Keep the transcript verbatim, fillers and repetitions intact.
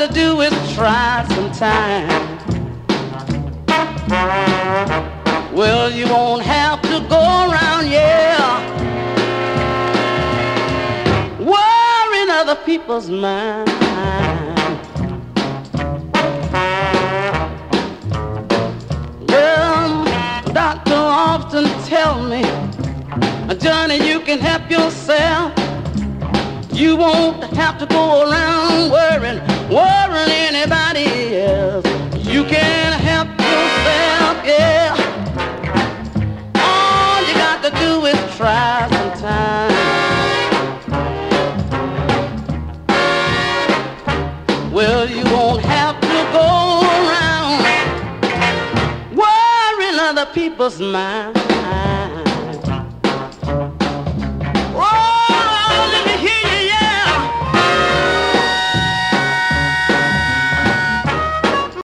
do is try sometime. Well, you won't have to go around, yeah, worrying other people's minds. Well, doctor often tell me, Johnny, you can help yourself. You won't have to go around worrying, worrying anybody else. You can help yourself, yeah. All you got to do is try sometime. Well, you won't have to go around worrying other people's minds.